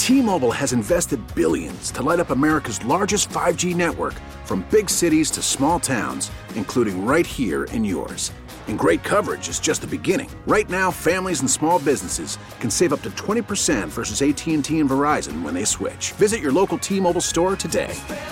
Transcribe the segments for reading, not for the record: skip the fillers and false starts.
T-Mobile has invested billions to light up America's largest 5G network, from big cities to small towns, including right here in yours. And great coverage is just the beginning. Right now, families and small businesses can save up to 20% versus AT&T and Verizon when they switch. Visit your local T-Mobile store today.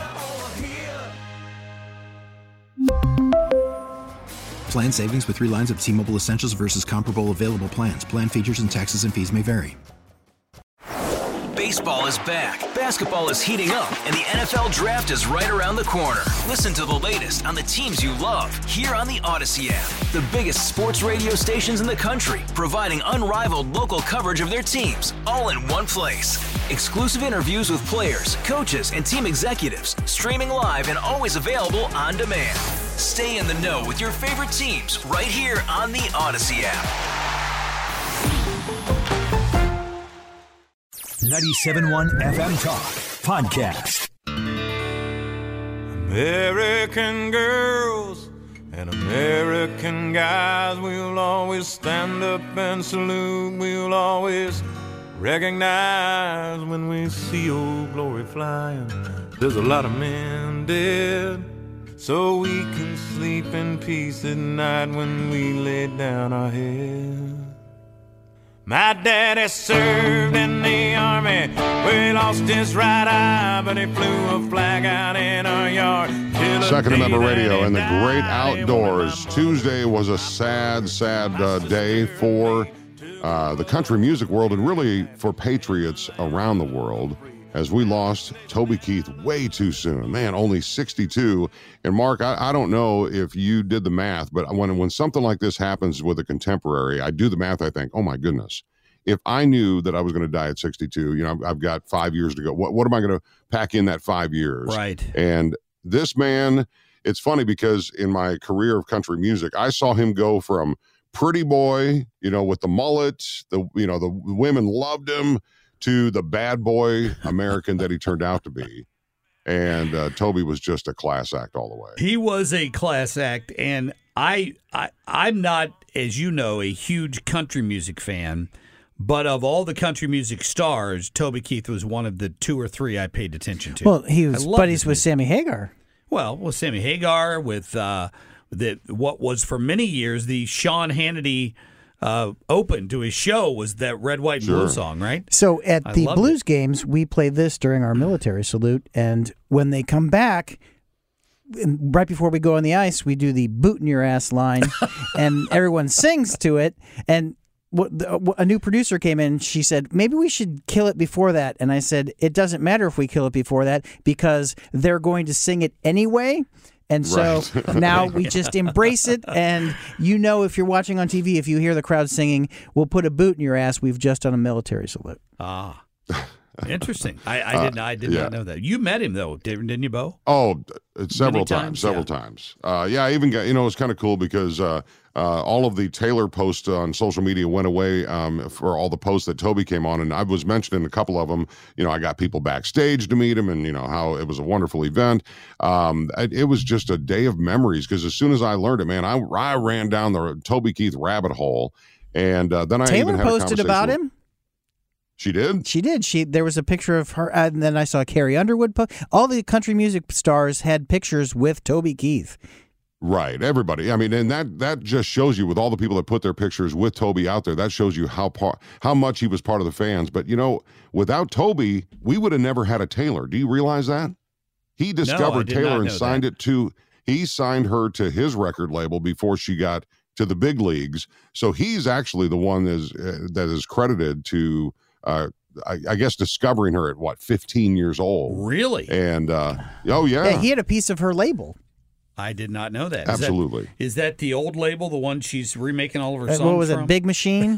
Plan savings with 3 lines of T-Mobile Essentials versus comparable available plans. Plan features and taxes and fees may vary. Baseball is back, basketball is heating up, and the NFL Draft is right around the corner. Listen to the latest on the teams you love here on the Odyssey app. The biggest sports radio stations in the country, providing unrivaled local coverage of their teams, all in one place. Exclusive interviews with players, coaches, and team executives, streaming live and always available on demand. Stay in the know with your favorite teams right here on the Odyssey app. 97.1 FM Talk Podcast. American girls and American guys, we'll always stand up and salute. We'll always recognize when we see old glory flying. There's a lot of men dead, so we can sleep in peace at night when we lay down our head. My daddy served in the army, we lost his right eye, but he flew a flag out in our yard. Second Amendment Radio and the great outdoors. Tuesday was a sad day for the country music world and really for patriots around the world, as we lost Toby Keith way too soon. Man, only 62. And Mark, I don't know if you did the math, but when something like this happens with a contemporary, I do the math, I think, oh my goodness. If I knew that I was going to die at 62, I've got 5 years to go. What am I going to pack in that 5 years? Right. And this man, it's funny because in my career of country music, I saw him go from pretty boy, with the mullet, the women loved him, to the bad boy American that he turned out to be. And Toby was just a class act all the way. He was a class act, and I'm not, as you know, a huge country music fan, but of all the country music stars, Toby Keith was one of the 2 or 3 I paid attention to. Well, he was buddies with Sammy Hagar. Well, with Sammy Hagar, with what was for many years the Sean Hannity open to his show was that Red, White, and Blue song, right? So at the Blues games, we played this during our military salute, and when they come back, right before we go on the ice, we do the boot in your ass line, and everyone sings to it, and a new producer came in, she said, maybe we should kill it before that, and I said, it doesn't matter if we kill it before that, because they're going to sing it anyway. And so now we just embrace it, and if you're watching on TV, if you hear the crowd singing, we'll put a boot in your ass, we've just done a military salute. Ah, interesting. I did not know that. You met him, though, didn't you, Bo? Oh, several times. I even got, it's kind of cool because all of the Taylor posts on social media went away for all the posts that Toby came on, and I was mentioning a couple of them. I got people backstage to meet him, and how it was a wonderful event. It was just a day of memories, because as soon as I learned it, man, I ran down the Toby Keith rabbit hole, and then I Taylor even had posted about him. She did? She did. There was a picture of her, and then I saw Carrie Underwood post. All the country music stars had pictures with Toby Keith. Right, everybody. I mean, and that just shows you, with all the people that put their pictures with Toby out there, that shows you how much he was part of the fans. But, without Toby, we would have never had a Taylor. Do you realize that? He discovered Taylor and signed he signed her to his record label before she got to the big leagues. So he's actually the one that is credited to, I guess, discovering her at 15 years old. Really? And yeah, he had a piece of her label. I did not know that. Absolutely. Is that the old label, the one she's remaking all of her songs from? What was it, Big Machine?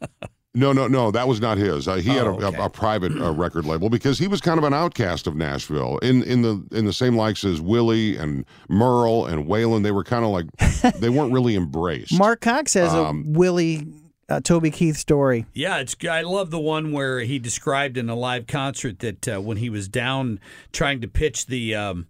No, that was not his. He had a private record label, because he was kind of an outcast of Nashville. In the same likes as Willie and Merle and Waylon, they were kind of like, they weren't really embraced. Mark Cox has a Willie Toby Keith story. Yeah, I love the one where he described in a live concert that when he was down trying to pitch the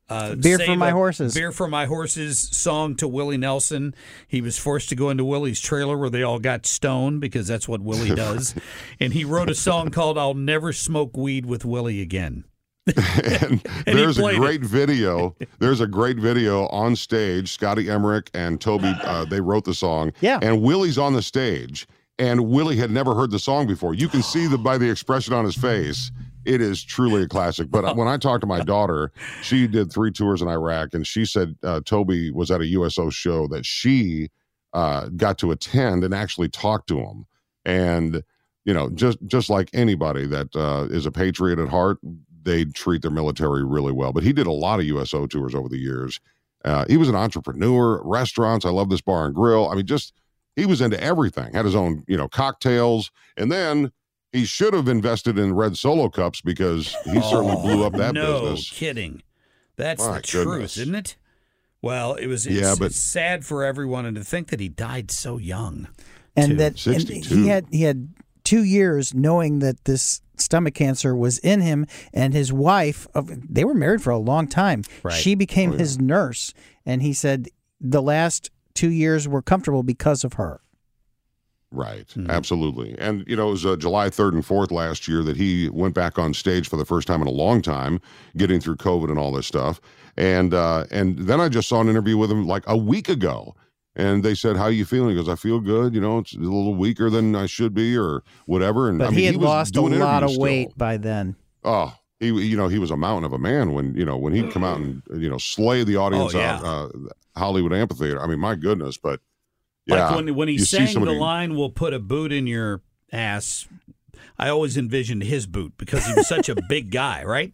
Beer for My Horses. Beer for My Horses song to Willie Nelson. He was forced to go into Willie's trailer where they all got stoned because that's what Willie does. And he wrote a song called I'll Never Smoke Weed with Willie Again. and there's a great video. There's a great video on stage. Scotty Emmerich and Toby, they wrote the song. Yeah. And Willie's on the stage. And Willie had never heard the song before. You can see by the expression on his face. It is truly a classic. But when I talked to my daughter, she did 3 tours in Iraq, and she said Toby was at a USO show that she got to attend and actually talk to him. And, you know, just like anybody that is a patriot at heart, they treat their military really well. But he did a lot of USO tours over the years. He was an entrepreneur, restaurants. I love this bar and grill. I mean, he was into everything, had his own, cocktails. And then he should have invested in Red Solo cups because he certainly blew up that business. No kidding. That's My the truth, goodness. isn't it? Well, it's sad for everyone, and to think that he died so young. And too. that 62. and he had 2 years knowing that this stomach cancer was in him, and his wife, they were married for a long time. Right. She became his nurse, and he said the last 2 years were comfortable because of her. Right. Absolutely. And, it was July 3rd and 4th last year that he went back on stage for the first time in a long time, getting through COVID and all this stuff. And then I just saw an interview with him like a week ago. And they said, how are you feeling? He goes, I feel good. It's a little weaker than I should be or whatever. And But he had lost a lot of weight still. by then. Oh, he was a mountain of a man when he'd come out and, slay the audience out Hollywood Amphitheater. I mean, my goodness. But yeah. Like when he sang the line, we'll put a boot in your ass, I always envisioned his boot because he was such a big guy, right?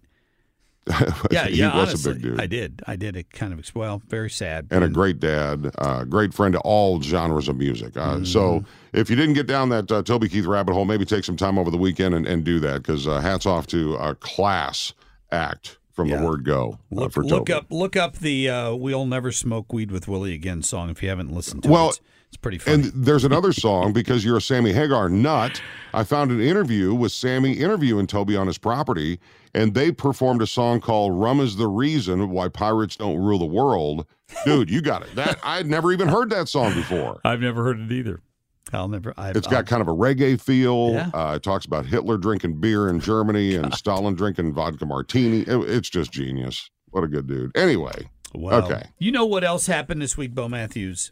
He was honestly, a big dude. I did. It kind of, very sad. And a great dad, great friend to all genres of music. So if you didn't get down that Toby Keith rabbit hole, maybe take some time over the weekend and do that because hats off to a class act from the word go for Toby. Look up the We'll Never Smoke Weed with Willie Again song if you haven't listened to it. It's pretty funny. And there's another song, because you're a Sammy Hagar nut. I found an interview with Sammy interviewing Toby on his property, and they performed a song called Rum is the Reason Why Pirates Don't Rule the World. Dude, you got it. I'd never even heard that song before. I've never heard it either. It's got kind of a reggae feel. Yeah. It talks about Hitler drinking beer in Germany and Stalin drinking vodka martini. It's just genius. What a good dude. Anyway, okay. You know what else happened this week, Bo Matthews?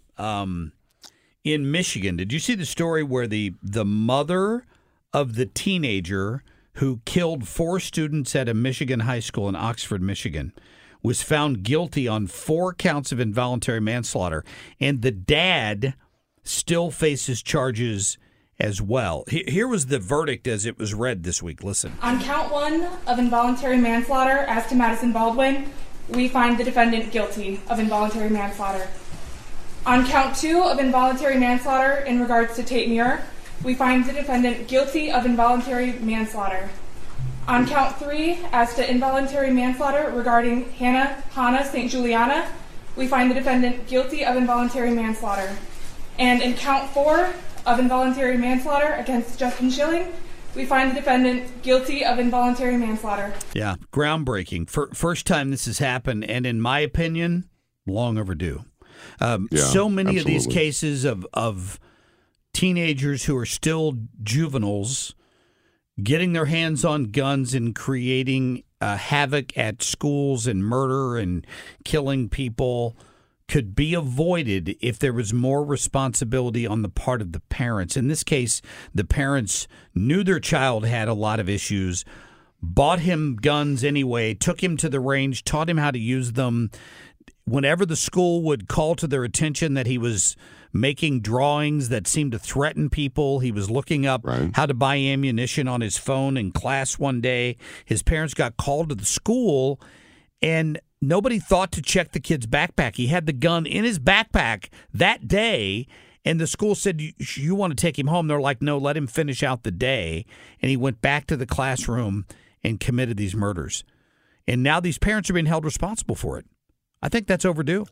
In Michigan, did you see the story where the mother of the teenager who killed 4 students at a Michigan high school in Oxford, Michigan, was found guilty on 4 counts of involuntary manslaughter, and the dad still faces charges as well. Here was the verdict as it was read this week. Listen. On count 1 of involuntary manslaughter as to Madison Baldwin, we find the defendant guilty of involuntary manslaughter. On count 2 of involuntary manslaughter in regards to Tate Muir, we find the defendant guilty of involuntary manslaughter. On count 3, as to involuntary manslaughter regarding Hannah St. Juliana, we find the defendant guilty of involuntary manslaughter. And in count 4 of involuntary manslaughter against Justin Schilling, we find the defendant guilty of involuntary manslaughter. Yeah, groundbreaking. First time this has happened, and in my opinion, long overdue. So many of these cases of teenagers who are still juveniles getting their hands on guns and creating havoc at schools and murder and killing people could be avoided if there was more responsibility on the part of the parents. In this case, the parents knew their child had a lot of issues, bought him guns anyway, took him to the range, taught him how to use them. Whenever the school would call to their attention that he was making drawings that seemed to threaten people, he was looking up how to buy ammunition on his phone in class one day. His parents got called to the school, and nobody thought to check the kid's backpack. He had the gun in his backpack that day, and the school said, you want to take him home? They're like, no, let him finish out the day. And he went back to the classroom and committed these murders. And now these parents are being held responsible for it. I think that's overdue.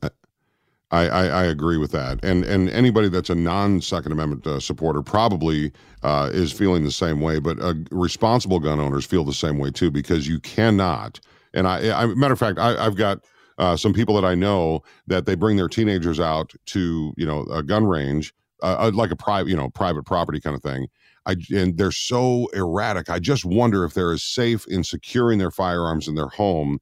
I agree with that. And anybody that's a non-Second Amendment supporter probably is feeling the same way. But responsible gun owners feel the same way, too, because you cannot. And matter of fact, I've got some people that I know that they bring their teenagers out to, a gun range, like a private property kind of thing. And they're so erratic. I just wonder if they're as safe in securing their firearms in their home,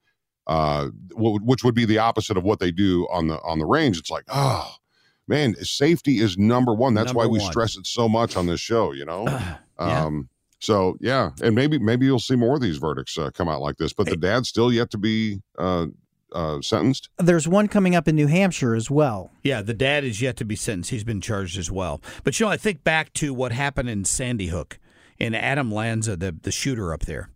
which would be the opposite of what they do on the range. It's like, oh man, safety is number one. That's why we stress it so much on this show, Yeah. So yeah, and maybe you'll see more of these verdicts come out like this. But the dad's still yet to be sentenced. There's one coming up in New Hampshire as well. Yeah, the dad is yet to be sentenced. He's been charged as well. But I think back to what happened in Sandy Hook, and Adam Lanza, the shooter up there.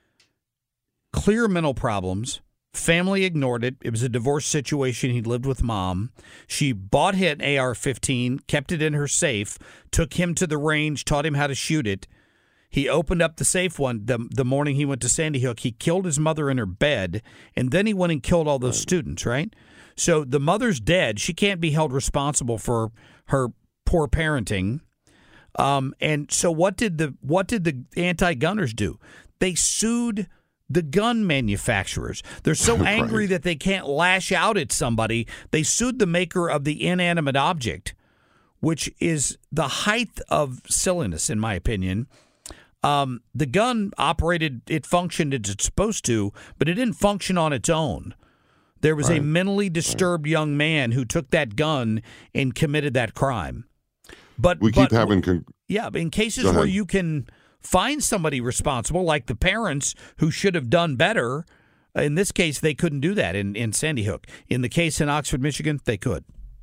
Clear mental problems. Family ignored it. It was a divorce situation. He lived with mom. She bought him an AR-15, kept it in her safe, took him to the range, taught him how to shoot it. He opened up the safe one the morning he went to Sandy Hook. He killed his mother in her bed, and then he went and killed all those students, right? So the mother's dead. She can't be held responsible for her poor parenting. And so what did the anti-gunners do? They sued the gun manufacturers. They're so angry that they can't lash out at somebody. They sued the maker of the inanimate object, which is the height of silliness, in my opinion. The gun operated, it functioned as it's supposed to, but it didn't function on its own. There was a mentally disturbed young man who took that gun and committed that crime. But keep having... in cases where you can find somebody responsible, like the parents who should have done better, in this case, they couldn't do that in Sandy Hook. In the case in Oxford, Michigan, they could.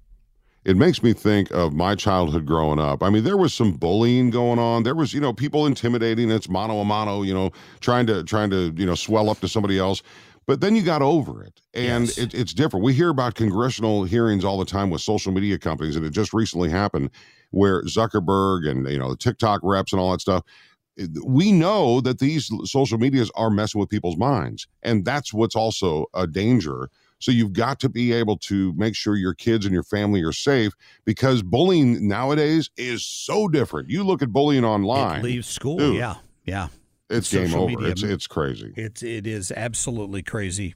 It makes me think of my childhood growing up. I mean, there was some bullying going on. There was, people intimidating. It's mano a mano, trying to, swell up to somebody else. But then you got over it, and Yes. it's different. We hear about congressional hearings all the time with social media companies, and it just recently happened where Zuckerberg and, the TikTok reps and all that stuff, we know that these social medias are messing with people's minds, and that's what's also a danger. So you've got to be able to make sure your kids and your family are safe, because bullying nowadays is so different. You look at bullying online. It leaves school, dude, yeah. It's game over. It's crazy. It is absolutely crazy.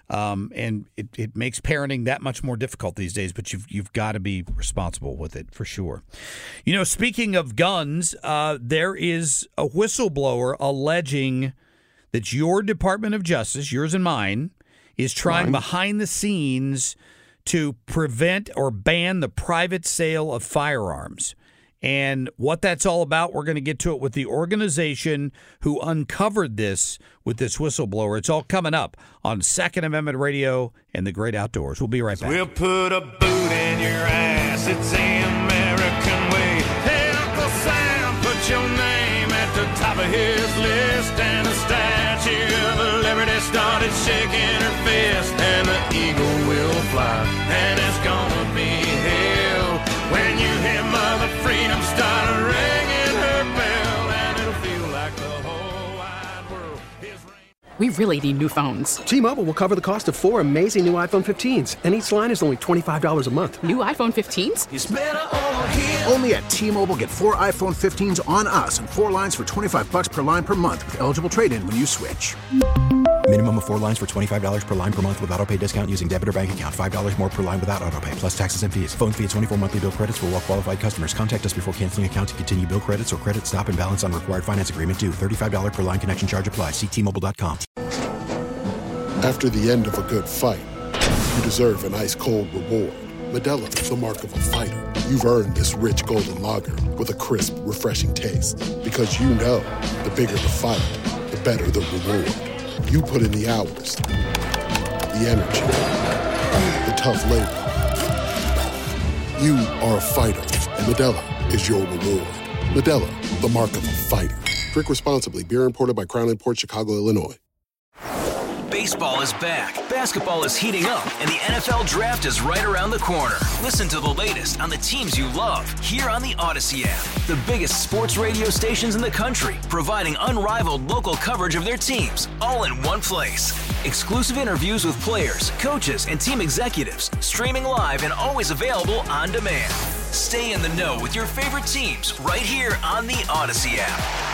And it makes parenting that much more difficult these days, but you've got to be responsible with it for sure. Speaking of guns, there is a whistleblower alleging that your Department of Justice, yours and mine, is trying behind the scenes to prevent or ban the private sale of firearms. And what that's all about, we're going to get to it with the organization who uncovered this with this whistleblower. It's all coming up on Second Amendment Radio and the Great Outdoors. We'll be right back. We'll put a boot in your ass. It's the American way. Hey, Uncle Sam, put your name at the top of his list. And the Statue of Liberty started shaking her fist. And the eagle will fly. And it's gonna be hell when you hear Mother Freedom start ringing her bell. And it'll feel like the whole wide world is ringing. We really need new phones. T-Mobile will cover the cost of 4 amazing new iPhone 15s, and each line is only $25 a month. New iPhone 15s? It's better over here. Only at T-Mobile, get 4 iPhone 15s on us and 4 lines for $25 per line per month with eligible trade-in when you switch. Minimum of 4 lines for $25 per line per month with autopay discount using debit or bank account. $5 more per line without autopay, plus taxes and fees. Phone fee at 24 monthly bill credits for well-qualified customers. Contact us before canceling account to continue bill credits or credit stop and balance on required finance agreement due. $35 per line connection charge applies. See T-Mobile.com. After the end of a good fight, you deserve an ice-cold reward. Modelo is the mark of a fighter. You've earned this rich golden lager with a crisp, refreshing taste. Because you know, the bigger the fight, the better the reward. You put in the hours, the energy, the tough labor. You are a fighter, and Modelo is your reward. Modelo, the mark of a fighter. Drink responsibly. Beer imported by Crown Imports, Chicago, Illinois. Baseball is back, basketball is heating up, and the NFL Draft is right around the corner. Listen to the latest on the teams you love here on the Odyssey app. The biggest sports radio stations in the country, providing unrivaled local coverage of their teams, all in one place. Exclusive interviews with players, coaches, and team executives, streaming live and always available on demand. Stay in the know with your favorite teams right here on the Odyssey app.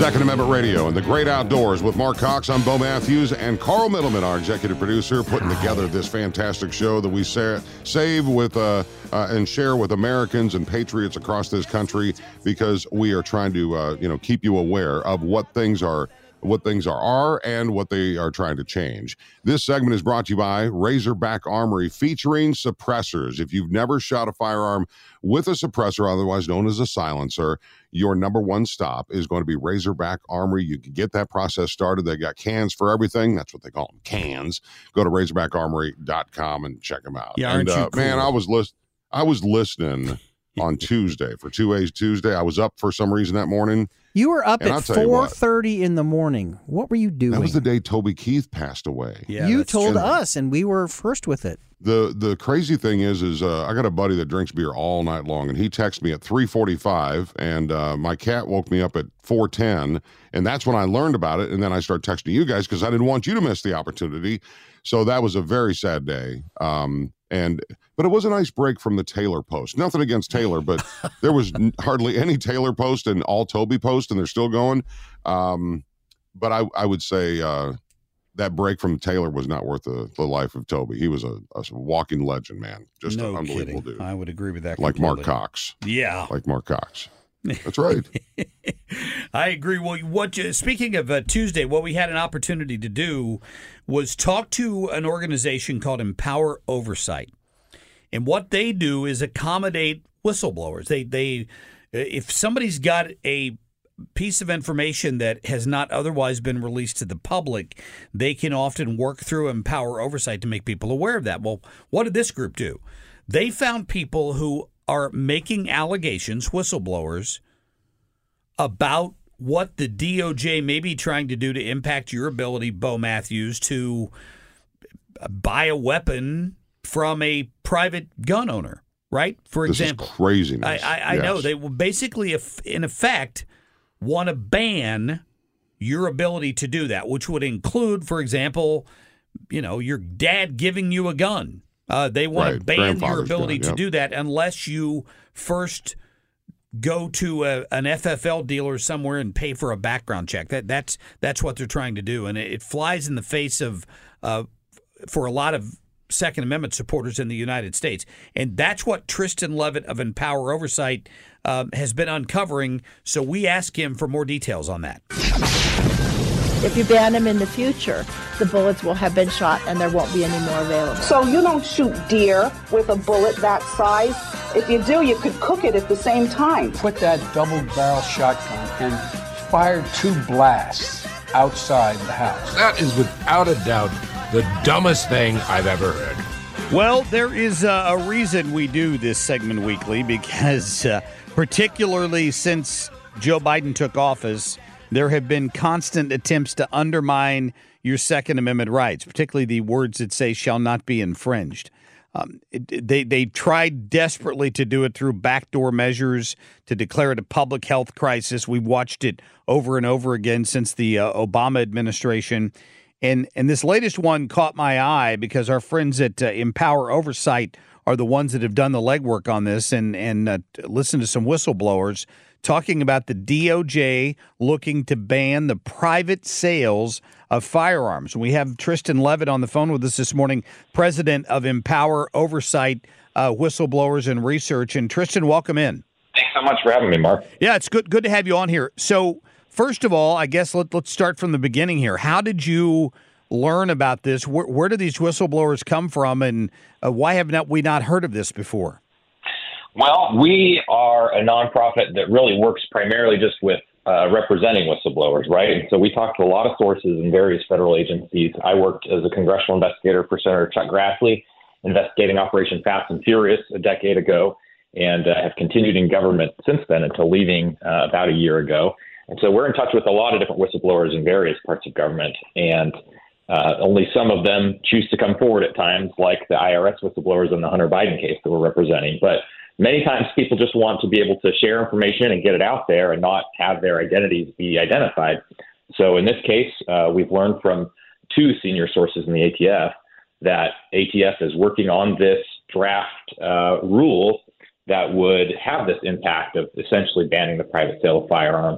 Second Amendment Radio and the Great Outdoors with Mark Cox. I'm Bo Matthews and Carl Middleman, our executive producer, putting together this fantastic show that we save with and share with Americans and patriots across this country, because we are trying to keep you aware of what things are and what they are trying to change. This segment is brought to you by Razorback Armory, featuring suppressors. If you've never shot a firearm with a suppressor, otherwise known as a silencer, your number one stop is going to be Razorback Armory. You can get that process started. They got cans for everything. That's what they call them, cans. Go to RazorbackArmory.com and check them out. Yeah, aren't you cool? Man, I was listening on Tuesday for 2A's Tuesday. I was up for some reason that morning. You were up at 4:30 in the morning. What were you doing? That was the day Toby Keith passed away. Yeah, you told us, and we were first with it. The crazy thing is I got a buddy that drinks beer all night long, and he texted me at 3:45, and my cat woke me up at 4:10, and that's when I learned about it, and then I started texting you guys because I didn't want you to miss the opportunity. So that was a very sad day. But it was a nice break from the Taylor post. Nothing against Taylor, but there was hardly any Taylor post and all Toby post, and they're still going. But I would say that break from Taylor was not worth the life of Toby. He was a walking legend, man. Just an unbelievable dude. I would agree with that. Like completely. Mark Cox. Yeah. Like Mark Cox. That's right. I agree. Well, speaking of Tuesday, what we had an opportunity to do was talk to an organization called Empower Oversight. And what they do is accommodate whistleblowers. They if somebody's got a piece of information that has not otherwise been released to the public, they can often work through Empower Oversight to make people aware of that. Well, what did this group do? They found people who are making allegations, whistleblowers, about what the DOJ may be trying to do to impact your ability, Bo Matthews, to buy a weapon from a private gun owner, right? For example. This is craziness. I know. They will basically, in effect, want to ban your ability to do that, which would include, for example, your dad giving you a gun. They want to ban your ability to do that unless you first go to an FFL dealer somewhere and pay for a background check. That's what they're trying to do, and it flies in the face of for a lot of Second Amendment supporters in the United States. And that's what Tristan Levitt of Empower Oversight has been uncovering. So we ask him for more details on that. If you ban them in the future, the bullets will have been shot and there won't be any more available. So you don't shoot deer with a bullet that size. If you do, you could cook it at the same time. Put that double-barrel shotgun and fire 2 blasts outside the house. That is without a doubt the dumbest thing I've ever heard. Well, there is a reason we do this segment weekly, because particularly since Joe Biden took office, there have been constant attempts to undermine your Second Amendment rights, particularly the words that say shall not be infringed. They tried desperately to do it through backdoor measures to declare it a public health crisis. We've watched it over and over again since the Obama administration. And this latest one caught my eye because our friends at Empower Oversight are the ones that have done the legwork on this and listened to some whistleblowers talking about the DOJ looking to ban the private sales of firearms. We have Tristan Levitt on the phone with us this morning, president of Empower Oversight Whistleblowers and Research. And Tristan, welcome in. Thanks so much for having me, Mark. Yeah, it's good to have you on here. So first of all, I guess let's start from the beginning here. How did you learn about this? Where do these whistleblowers come from, and why have we not heard of this before? Well, we are a nonprofit that really works primarily just with representing whistleblowers, right? And so we talk to a lot of sources in various federal agencies. I worked as a congressional investigator for Senator Chuck Grassley, investigating Operation Fast and Furious a decade ago, and have continued in government since then until leaving about a year ago. And so we're in touch with a lot of different whistleblowers in various parts of government, and only some of them choose to come forward at times, like the IRS whistleblowers in the Hunter Biden case that we're representing. But many times people just want to be able to share information and get it out there and not have their identities be identified. So in this case, we've learned from 2 senior sources in the ATF that ATF is working on this draft rule that would have this impact of essentially banning the private sale of firearms.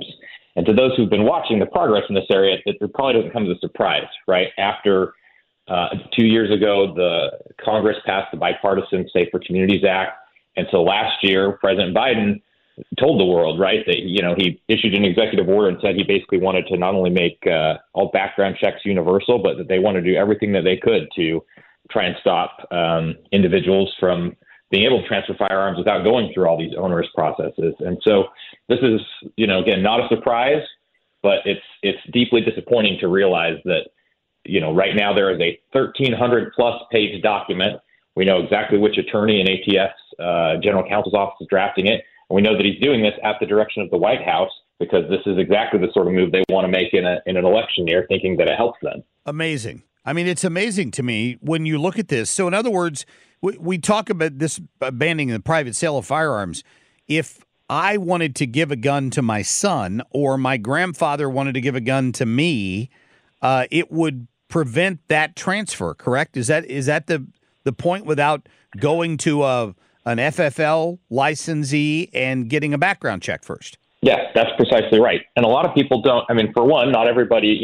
And to those who've been watching the progress in this area, it probably doesn't come as a surprise, right? After 2 years ago, the Congress passed the Bipartisan Safer Communities Act. And so last year, President Biden told the world, right, that, he issued an executive order and said he basically wanted to not only make all background checks universal, but that they want to do everything that they could to try and stop individuals from being able to transfer firearms without going through all these onerous processes. And so this is, again, not a surprise, but it's deeply disappointing to realize that, right now there is a 1,300 plus page document. We know exactly which attorney in ATF's general counsel's office is drafting it. And we know that he's doing this at the direction of the White House, because this is exactly the sort of move they want to make in an election year, thinking that it helps them. Amazing. I mean, it's amazing to me when you look at this. So in other words, we talk about this banning the private sale of firearms. If I wanted to give a gun to my son, or my grandfather wanted to give a gun to me, it would prevent that transfer, correct? Is that the point, without going to an FFL licensee and getting a background check first? Yes, that's precisely right. And a lot of people don't. I mean, for one, not everybody,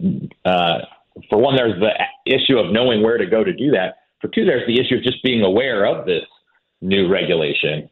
for one, there's the issue of knowing where to go to do that. For two, there's the issue of just being aware of this new regulation.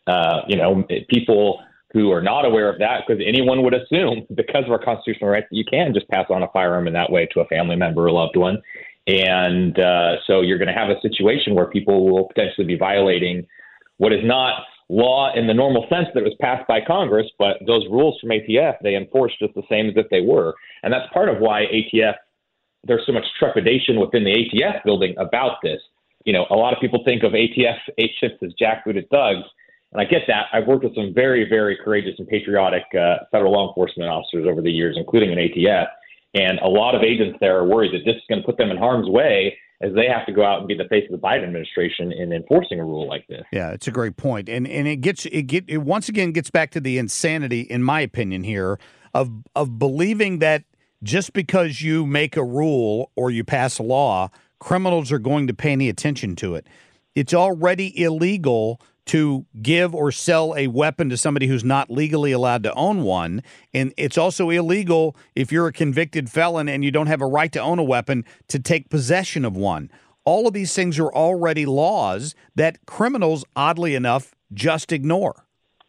People who are not aware of that, because anyone would assume, because of our constitutional rights, that you can just pass on a firearm in that way to a family member or loved one. And so you're going to have a situation where people will potentially be violating what is not law in the normal sense that was passed by Congress, but those rules from ATF, they enforce just the same as if they were. And that's part of why there's so much trepidation within the ATF building about this. A lot of people think of ATF agents as jackbooted thugs, and I get that. I've worked with some very, very courageous and patriotic federal law enforcement officers over the years, including in ATF, and a lot of agents there are worried that this is going to put them in harm's way as they have to go out and be the face of the Biden administration in enforcing a rule like this. Yeah, it's a great point. And it once again gets back to the insanity, in my opinion here, of believing that just because you make a rule or you pass a law, criminals are going to pay any attention to it. It's already illegal to give or sell a weapon to somebody who's not legally allowed to own one. And it's also illegal, if you're a convicted felon and you don't have a right to own a weapon, to take possession of one. All of these things are already laws that criminals, oddly enough, just ignore.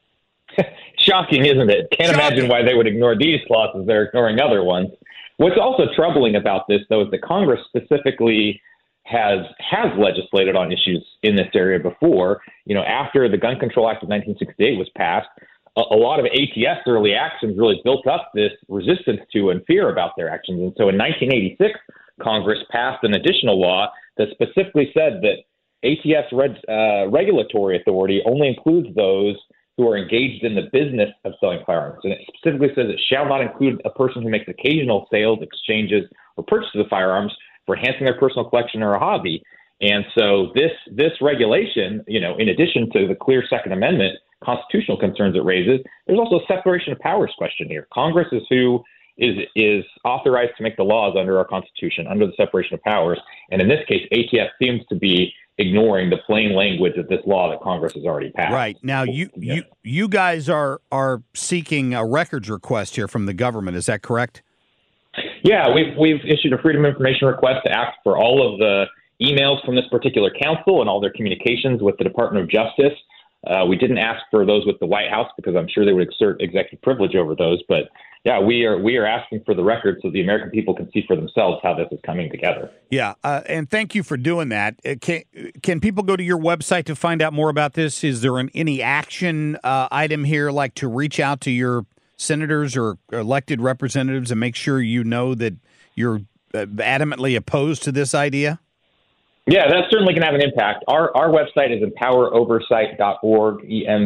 Shocking, isn't it? Can't imagine why they would ignore these laws as they're ignoring other ones. What's also troubling about this, though, is that Congress specifically has legislated on issues in this area before. After the Gun Control Act of 1968 was passed, a lot of ATF's early actions really built up this resistance to and fear about their actions. And so in 1986, Congress passed an additional law that specifically said that ATF's regulatory authority only includes those who are engaged in the business of selling firearms. And it specifically says it shall not include a person who makes occasional sales, exchanges, or purchases of firearms for enhancing their personal collection or a hobby. And so this regulation, in addition to the clear Second Amendment constitutional concerns it raises, there's also a separation of powers question here. Congress is who is authorized to make the laws under our Constitution, under the separation of powers. And in this case, ATF seems to be ignoring the plain language of this law that Congress has already passed. Right. Now, you guys are seeking a records request here from the government. Is that correct? Yeah, we've issued a Freedom of Information request to ask for all of the emails from this particular council and all their communications with the Department of Justice. We didn't ask for those with the White House because I'm sure they would exert executive privilege over those. But yeah, we are asking for the records so the American people can see for themselves how this is coming together. Yeah, and thank you for doing that. Can people go to your website to find out more about this? Is there any action item here, like to reach out to your senators or elected representatives and make sure you know that you're adamantly opposed to this idea? Yeah, that certainly can have an impact. Our website is empoweroversight.org,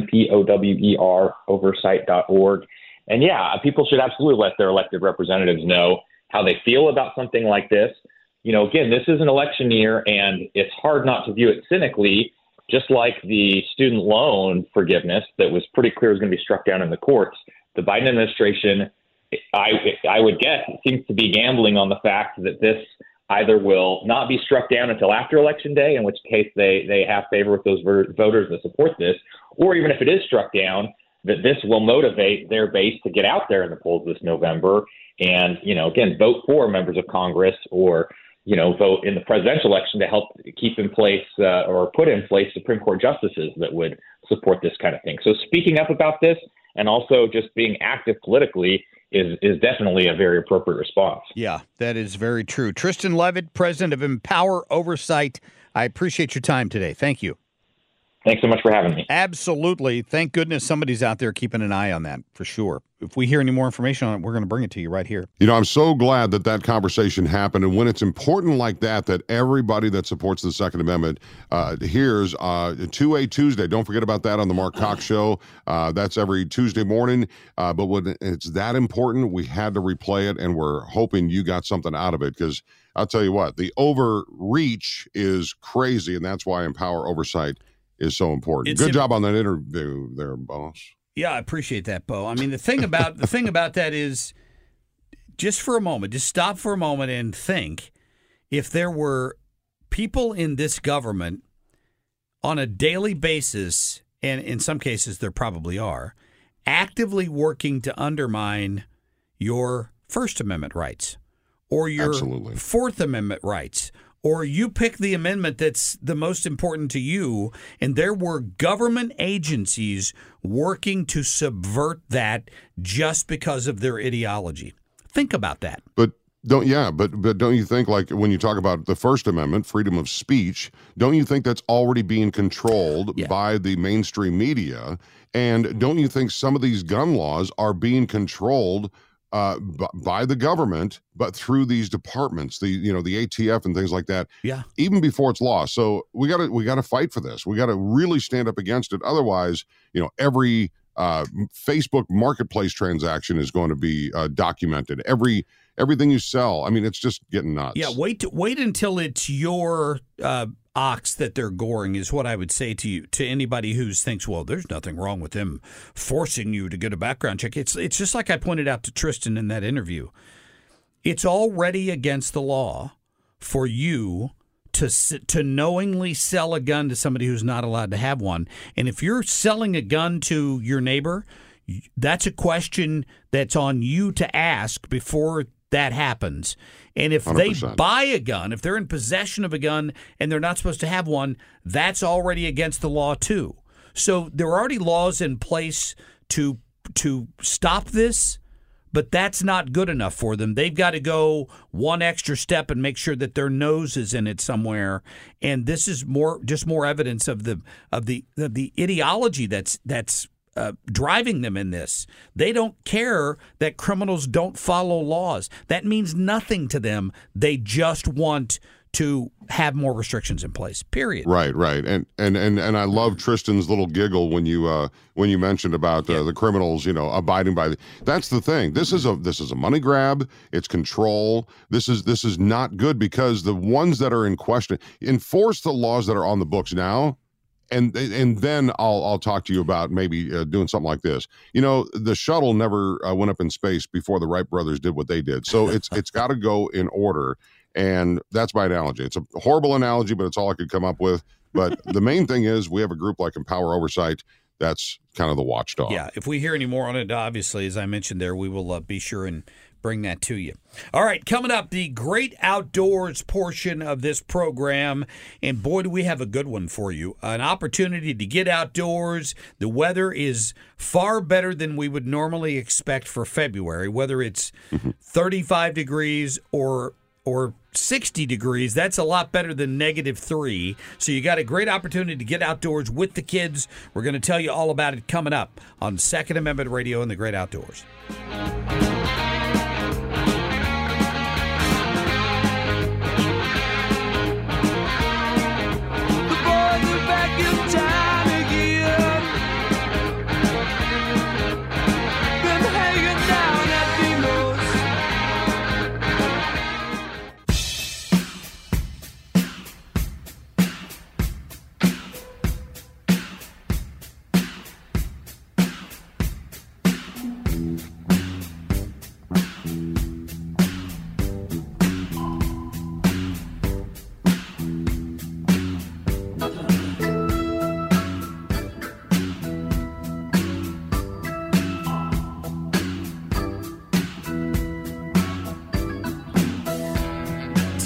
EMPOWER, oversight.org. And yeah, people should absolutely let their elected representatives know how they feel about something like this. Again, this is an election year, and it's hard not to view it cynically, just like the student loan forgiveness that was pretty clear was going to be struck down in the courts. The Biden administration, I would guess, seems to be gambling on the fact that this either will not be struck down until after Election Day, in which case they have favor with those voters that support this, or even if it is struck down, that this will motivate their base to get out there in the polls this November and, again, vote for members of Congress or, vote in the presidential election to help keep in place or put in place Supreme Court justices that would support this kind of thing. So speaking up about this and also just being active politically is definitely a very appropriate response. Yeah, that is very true. Tristan Levitt, president of Empower Oversight. I appreciate your time today. Thank you. Thanks so much for having me. Absolutely. Thank goodness somebody's out there keeping an eye on that, for sure. If we hear any more information on it, we're going to bring it to you right here. I'm so glad that conversation happened. And when it's important like that everybody that supports the Second Amendment hears 2A Tuesday. Don't forget about that on the Mark Cox Show. That's every Tuesday morning. But when it's that important, we had to replay it, and we're hoping you got something out of it, because I'll tell you what, the overreach is crazy, and that's why Empower Oversight is so important. Good job on that interview there, boss. Yeah, I appreciate that, Bo. I mean, the thing about that is, just for a moment, just stop for a moment and think, if there were people in this government on a daily basis, and in some cases there probably are, actively working to undermine your First Amendment rights or your Fourth Amendment rights, or you pick the amendment that's the most important to you, and there were government agencies working to subvert that just because of their ideology. Think about that. But don't you think, like, when you talk about the First Amendment, freedom of speech, don't you think that's already being controlled by the mainstream media? And don't you think some of these gun laws are being controlled by the government, but through these departments, the ATF and things like that, even before it's law? So we got to fight for this. We got to really stand up against it. Otherwise, every Facebook marketplace transaction is going to be documented. Everything you sell. I mean, it's just getting nuts. Yeah, wait until it's your ox that they're goring, is what I would say to anybody who thinks, well, there's nothing wrong with them forcing you to get a background check. It's just like I pointed out to Tristan in that interview. It's already against the law for you to knowingly sell a gun to somebody who's not allowed to have one. And if you're selling a gun to your neighbor, that's a question that's on you to ask before that happens. And if 100%. They buy a gun, if they're in possession of a gun and they're not supposed to have one, that's already against the law too. So there are already laws in place to stop this, but that's not good enough for them. They've got to go one extra step and make sure that their nose is in it somewhere. And this is more evidence of the ideology that's driving them in this. They don't care that criminals don't follow laws. That means nothing to them. They just want to have more restrictions in place. Period. Right. And I love Tristan's little giggle when you mentioned about the criminals, abiding by that's the thing. This is a money grab. It's control. This is not good, because the ones that are in question, enforce the laws that are on the books now. And then I'll talk to you about maybe doing something like this. The shuttle never went up in space before the Wright brothers did what they did. So it's got to go in order. And that's my analogy. It's a horrible analogy, but it's all I could come up with. But the main thing is we have a group like Empower Oversight that's kind of the watchdog. Yeah, if we hear any more on it, obviously, as I mentioned there, we will be sure and bring that to you. All right, coming up, the great outdoors portion of this program. And boy, do we have a good one for you. An opportunity to get outdoors. The weather is far better than we would normally expect for February, whether it's 35 degrees or 60 degrees. That's a lot better than -3. So you got a great opportunity to get outdoors with the kids. We're going to tell you all about it coming up on Second Amendment Radio and the Great Outdoors.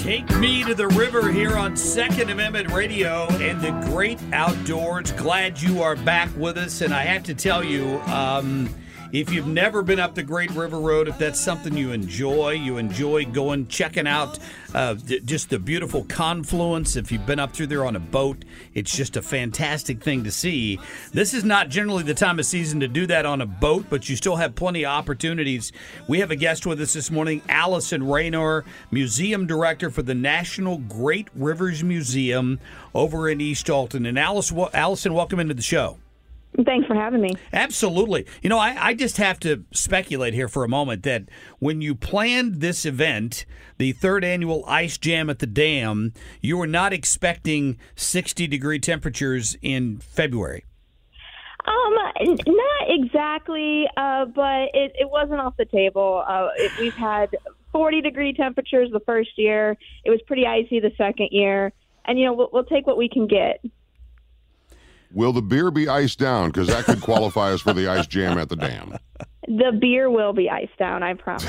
Take me to the river here on Second Amendment Radio and the great outdoors. Glad you are back with us. And I have to tell you, if you've never been up the Great River Road, if that's something you enjoy going, checking out just the beautiful confluence. If you've been up through there on a boat, it's just a fantastic thing to see. This is not generally the time of season to do that on a boat, but you still have plenty of opportunities. We have a guest with us this morning, Allison Raynor, Museum Director for the National Great Rivers Museum over in East Alton. And Allison, welcome into the show. Thanks for having me. Absolutely. You know, I just have to speculate here for a moment that when you planned this event, the third annual Ice Jam at the Dam, you were not expecting 60-degree temperatures in February. Not exactly, but it wasn't off the table. We've had 40-degree temperatures the first year. It was pretty icy the second year. And, you know, we'll take what we can get. Will the beer be iced down? Because that could qualify us for the Ice Jam at the Dam. The beer will be iced down, I promise.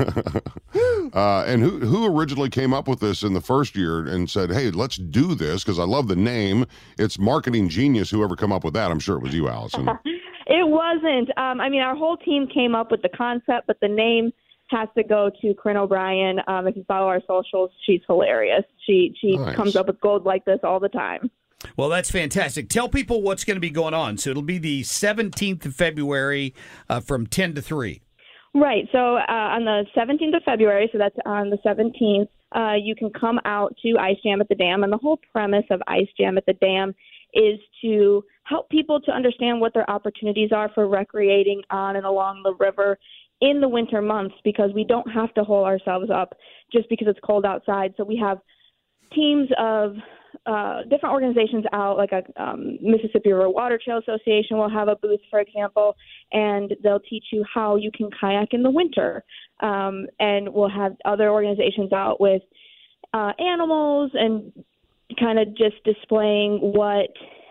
And who originally came up with this in the first year and said, hey, let's do this? Because I love the name. It's marketing genius, whoever come up with that. I'm sure it was you, Allison. It wasn't. Our whole team came up with the concept, but the name has to go to Corinne O'Brien. If you follow our socials, she's hilarious. She Nice. comes up with gold like this all the time. Well, that's fantastic. Tell people what's going to be going on. So it'll be the 17th of February from 10 to 3. Right. So on the 17th of February, so that's on the 17th, you can come out to Ice Jam at the Dam. And the whole premise of Ice Jam at the Dam is to help people to understand what their opportunities are for recreating on and along the river in the winter months, because we don't have to hole ourselves up just because it's cold outside. So we have teams of different organizations out, like a Mississippi River Water Trail Association will have a booth, for example, and they'll teach you how you can kayak in the winter. And we'll have other organizations out with animals and kind of just displaying what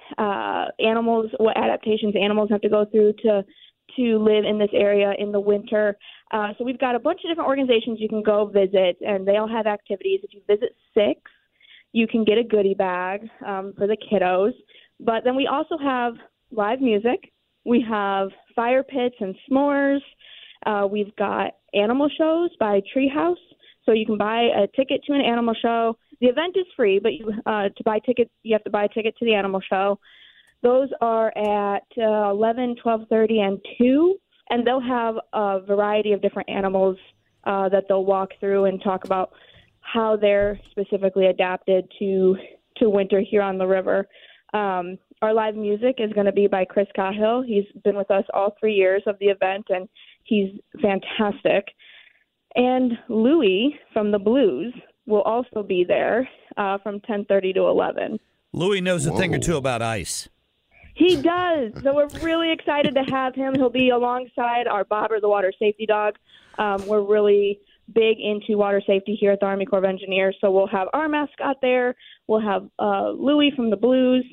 adaptations animals have to go through to live in this area in the winter. So we've got a bunch of different organizations you can go visit, and they all have activities. If you visit 6, you can get a goodie bag for the kiddos. But then we also have live music. We have fire pits and s'mores. We've got animal shows by Treehouse. So you can buy a ticket to an animal show. The event is free, but to buy tickets, you have to buy a ticket to the animal show. Those are at 11, 12:30, and 2. And they'll have a variety of different animals that they'll walk through and talk about how they're specifically adapted to winter here on the river. Our live music is going to be by Chris Cahill. He's been with us all 3 years of the event, and he's fantastic. And Louie from the Blues will also be there from 10:30 to 11. Louie knows a thing or two about ice. He does. So we're really excited to have him. He'll be alongside our Bobber, the water safety dog. We're really big into water safety here at the Army Corps of Engineers. So we'll have our mascot there. We'll have Louie from the Blues.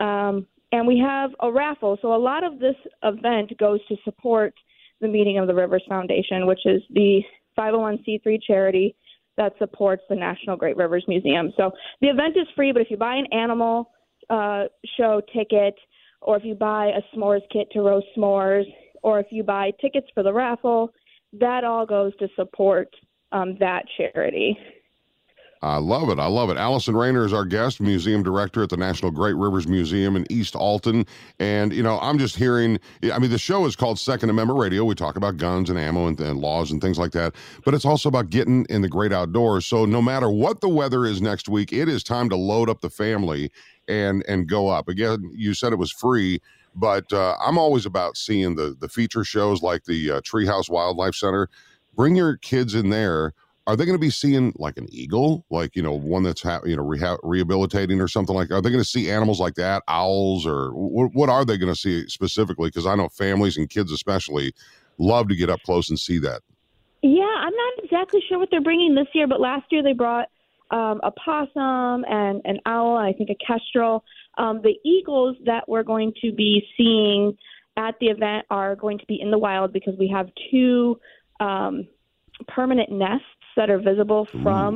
And we have a raffle. So a lot of this event goes to support the Meeting of the Rivers Foundation, which is the 501c3 charity that supports the National Great Rivers Museum. So the event is free, but if you buy an animal show ticket, or if you buy a s'mores kit to roast s'mores, or if you buy tickets for the raffle, that all goes to support that charity. I love it. I love it. Allison Raynor is our guest, museum director at the National Great Rivers Museum in East Alton. And, you know, I'm just hearing, I mean, the show is called Second Amendment Radio. We talk about guns and ammo and laws and things like that. But it's also about getting in the great outdoors. So no matter what the weather is next week, it is time to load up the family and go up. Again, you said it was free, but I'm always about seeing the feature shows like the Treehouse Wildlife Center. Bring your kids in there. Are they going to be seeing like an eagle, like, you know, one that's, rehabilitating or something like that? Are they going to see animals like that, owls, or what are they going to see specifically? Because I know families and kids especially love to get up close and see that. Yeah, I'm not exactly sure what they're bringing this year, but last year they brought a possum and an owl, and I think a kestrel. The eagles that we're going to be seeing at the event are going to be in the wild because we have 2 permanent nests that are visible from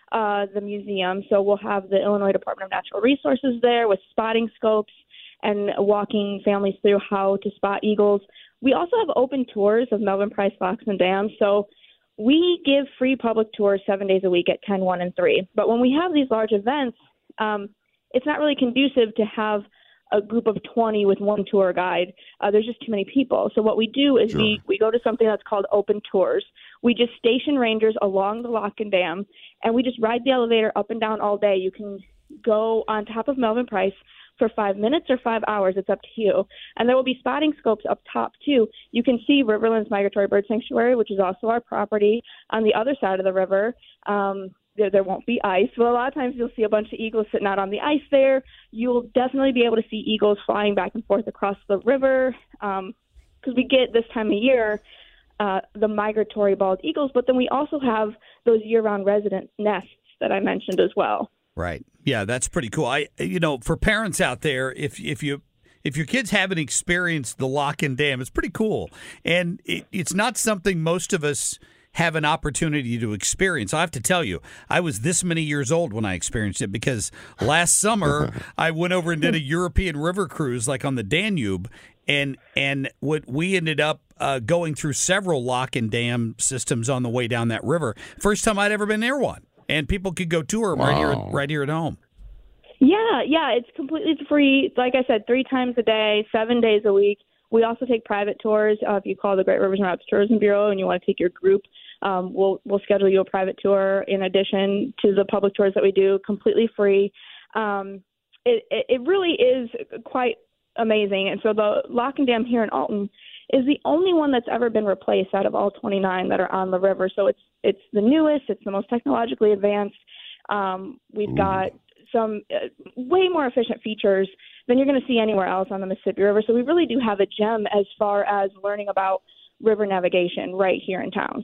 the museum. So we'll have the Illinois Department of Natural Resources there with spotting scopes and walking families through how to spot eagles. We also have open tours of Melvin Price Locks and Dams. So we give free public tours 7 days a week at 10, 1, and 3. But when we have these large events, it's not really conducive to have a group of 20 with one tour guide. There's just too many people. So what we do is we go to something that's called open tours. We just station rangers along the lock and dam, and we just ride the elevator up and down all day. You can go on top of Melvin Price for 5 minutes or 5 hours. It's up to you. And there will be spotting scopes up top, too. You can see Riverlands Migratory Bird Sanctuary, which is also our property, on the other side of the river. There won't be ice, but a lot of times you'll see a bunch of eagles sitting out on the ice there. You'll definitely be able to see eagles flying back and forth across the river because we get this time of year the migratory bald eagles, but then we also have those year-round resident nests that I mentioned as well. Right. Yeah, that's pretty cool. For parents out there, if your kids haven't experienced the lock and dam, it's pretty cool, and it's not something most of us have an opportunity to experience. I have to tell you, I was this many years old when I experienced it because last summer I went over and did a European river cruise like on the Danube, and what we ended up going through several lock and dam systems on the way down that river. First time I'd ever been near one, and people could go tour them right here at home. Yeah, it's completely free. Like I said, 3 times a day, 7 days a week. We also take private tours. If you call the Great Rivers and Routes Tourism Bureau and you want to take your group, we'll schedule you a private tour in addition to the public tours that we do, completely free. It really is quite amazing. And so the lock and dam here in Alton is the only one that's ever been replaced out of all 29 that are on the river. So it's the newest, it's the most technologically advanced. We've got some way more efficient features than you're going to see anywhere else on the Mississippi River. So we really do have a gem as far as learning about river navigation right here in town.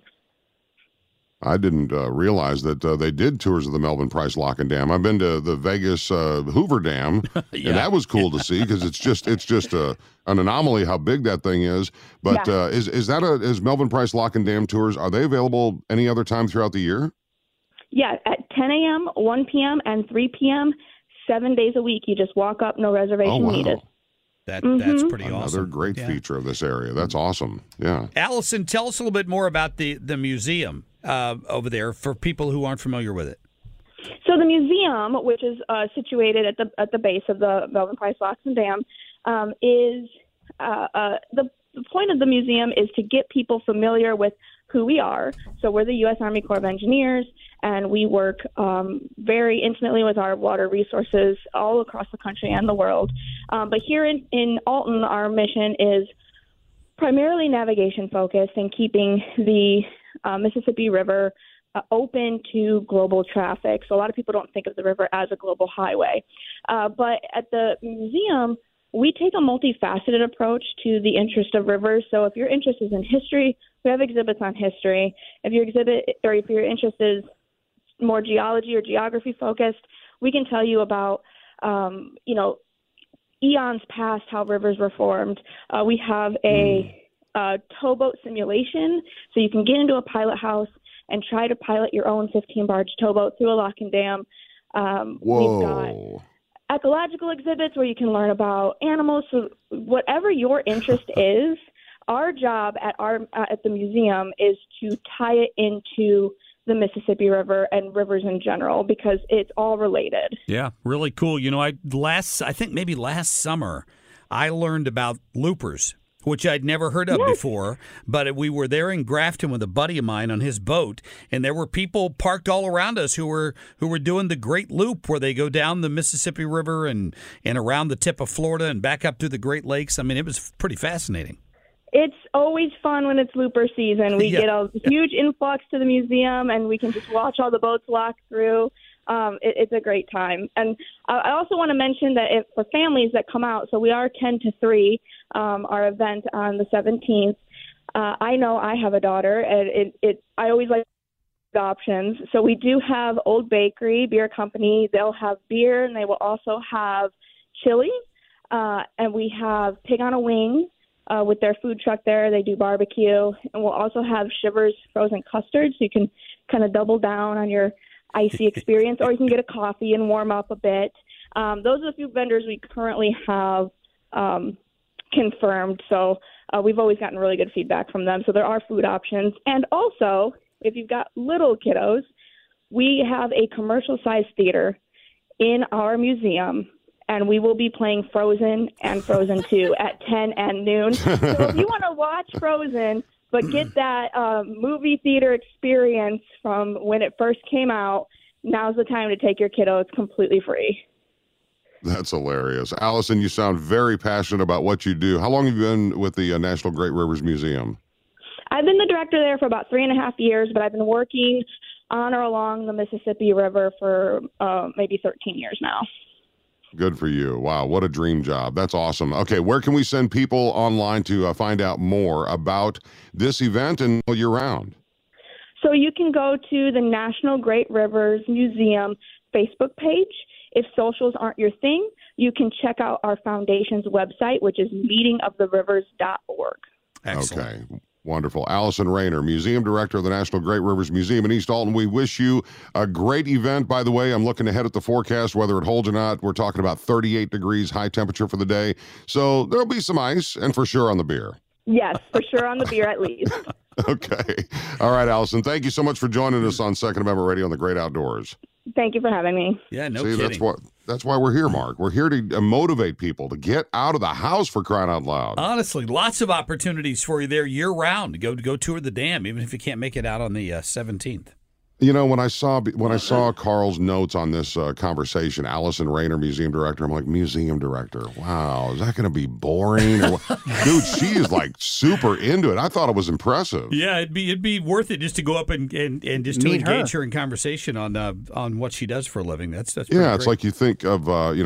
I didn't realize that they did tours of the Melvin Price Lock and Dam. I've been to the Vegas Hoover Dam, and that was cool to see because it's just an anomaly how big that thing is. But is Melvin Price Lock and Dam tours, are they available any other time throughout the year? Yeah, at 10 a.m., 1 p.m., and 3 p.m., 7 days a week. You just walk up, no reservation needed. That's pretty awesome. Another great feature of this area. That's awesome. Yeah. Allison, tell us a little bit more about the museum over there for people who aren't familiar with it. So the museum, which is situated at the base of the Melvin Price Locks and Dam, is the point of the museum is to get people familiar with who we are. So we're the U.S. Army Corps of Engineers, and we work very intimately with our water resources all across the country and the world. But here in Alton, our mission is primarily navigation focused and keeping the Mississippi River open to global traffic. So a lot of people don't think of the river as a global highway. But at the museum, we take a multifaceted approach to the interest of rivers. So if your interest is in history, we have exhibits on history. If your interest is more geology or geography focused, we can tell you about, eons past how rivers were formed. We have a towboat simulation, so you can get into a pilot house and try to pilot your own 15-barge towboat through a lock and dam. We've got ecological exhibits where you can learn about animals. So whatever your interest is, our job at the museum is to tie it into the Mississippi River and rivers in general because it's all related. Yeah, really cool. I think maybe last summer, I learned about loopers, which I'd never heard of before. But we were there in Grafton with a buddy of mine on his boat, and there were people parked all around us who were doing the Great Loop, where they go down the Mississippi River and around the tip of Florida and back up through the Great Lakes. I mean, it was pretty fascinating. It's always fun when it's looper season. We get a huge influx to the museum, and we can just watch all the boats walk through. It's a great time. And I also want to mention that for families that come out, so we are 10 to 3, our event on the 17th. I know I have a daughter, and I always like options. So we do have Old Bakery Beer Company. They'll have beer, and they will also have chili. And we have Pig on a Wing. With their food truck there, they do barbecue, and we'll also have Shivers frozen custard, so you can kind of double down on your icy experience, or you can get a coffee and warm up a bit. Those are the few vendors we currently have confirmed. So we've always gotten really good feedback from them. So there are food options. And also, if you've got little kiddos, we have a commercial-sized theater in our museum, and we will be playing Frozen and Frozen 2 at 10 and noon. So if you want to watch Frozen but get that movie theater experience from when it first came out, now's the time to take your kiddo. It's completely free. That's hilarious. Allison, you sound very passionate about what you do. How long have you been with the National Great Rivers Museum? I've been the director there for about 3.5 years, but I've been working on or along the Mississippi River for maybe 13 years now. Good for you. Wow, what a dream job. That's awesome. Okay, where can we send people online to find out more about this event and year-round? So you can go to the National Great Rivers Museum Facebook page. If socials aren't your thing, you can check out our foundation's website, which is meetingoftherivers.org. Excellent. Okay. Wonderful. Allison Rayner, Museum Director of the National Great Rivers Museum in East Alton. We wish you a great event. By the way, I'm looking ahead at the forecast, whether it holds or not. We're talking about 38 degrees high temperature for the day. So there'll be some ice and for sure on the beer. Yes, for sure on the beer at least. Okay. All right, Allison. Thank you so much for joining us on Second Amendment Radio on the Great Outdoors. Thank you for having me. Yeah, no kidding. That's why we're here, Mark. We're here to motivate people to get out of the house, for crying out loud. Honestly, lots of opportunities for you there year-round to go tour the dam, even if you can't make it out on the 17th. You know, when I saw Carl's notes on this conversation, Allison Rayner, Museum Director, I'm like, Museum Director, wow, is that going to be boring? Dude, she is like super into it. I thought it was impressive. Yeah, it'd be worth it just to go up and just to engage her in conversation on what she does for a living. That's pretty yeah. great. It's like you think of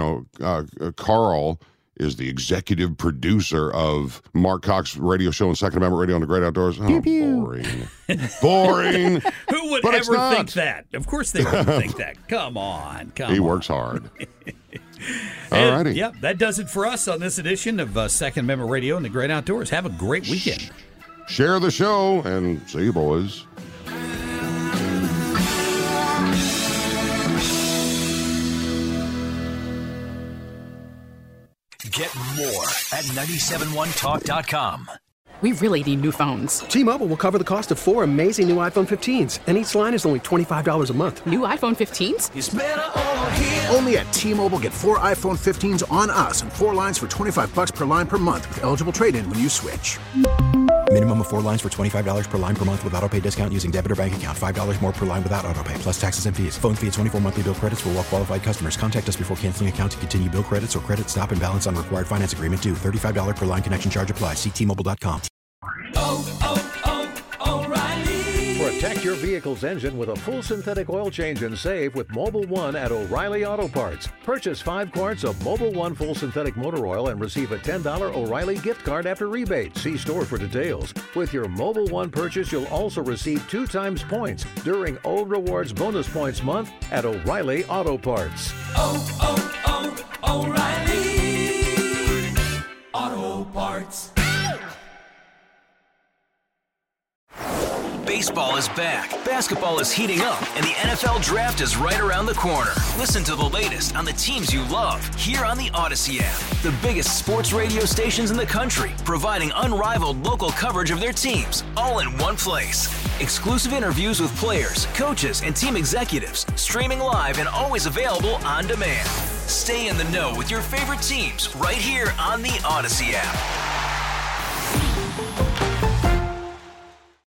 Carl is the executive producer of Mark Cox radio show and Second Amendment Radio on the Great Outdoors. Oh, pew, pew. Boring. Boring. Who would ever think that? Of course they wouldn't think that. Come on. He works hard. All righty. Yep, that does it for us on this edition of Second Amendment Radio and the Great Outdoors. Have a great weekend. Share the show and see you, boys. Get more at 971talk.com. We really need new phones. T-Mobile will cover the cost of 4 amazing new iPhone 15s, and each line is only $25 a month. New iPhone 15s? It's better over here. Only at T-Mobile, get 4 iPhone 15s on us and 4 lines for $25 per line per month with eligible trade-in when you switch. Minimum of 4 lines for $25 per line per month with autopay discount using debit or bank account. $5 more per line without autopay, plus taxes and fees. Phone fee at 24 monthly bill credits for well-qualified customers. Contact us before canceling account to continue bill credits or credit stop and balance on required finance agreement due. $35 per line connection charge applies. See T-Mobile.com. O'Reilly. Protect your vehicle's engine with a full synthetic oil change and save with Mobil 1 at O'Reilly Auto Parts. Purchase 5 quarts of Mobil 1 full synthetic motor oil and receive a $10 O'Reilly gift card after rebate. See store for details. With your Mobil 1 purchase, you'll also receive 2 times points during O Rewards Bonus Points Month at O'Reilly Auto Parts. O'Reilly Auto Parts. Baseball is back, basketball is heating up, and the NFL Draft is right around the corner. Listen to the latest on the teams you love here on the Odyssey app. The biggest sports radio stations in the country, providing unrivaled local coverage of their teams, all in one place. Exclusive interviews with players, coaches, and team executives, streaming live and always available on demand. Stay in the know with your favorite teams right here on the Odyssey app.